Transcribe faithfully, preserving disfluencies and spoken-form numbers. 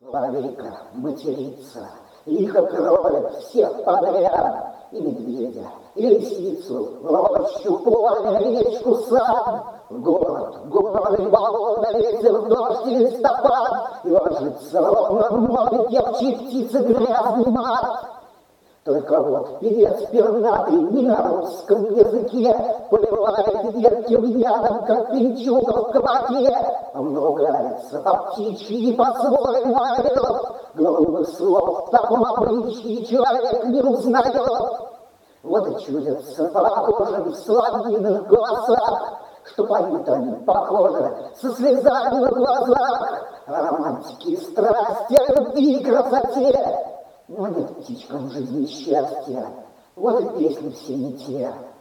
Лаврика матерится, лихо кроет всех подряд. И медведя, и лисицу, рощу, поле, речку, сад. В город, горы, болото, ветер, дождь и листопад. И ложится ровно в море девчьи птицы грязный мат. Только вот певец пернатый не на русском языке поливает едким ядом, как пинчуга в кабаке, а ругается по птичьи и по-своему орет. Глупых слов в таком обычае человек не узнает. Вот и чудятся похожим в соловьиных голосах, что поют они, похоже, со слезами на глазах. О романтике и страсти, о любви и красоте. Но нет птичкам в жизни счастья, вот и песни все не те.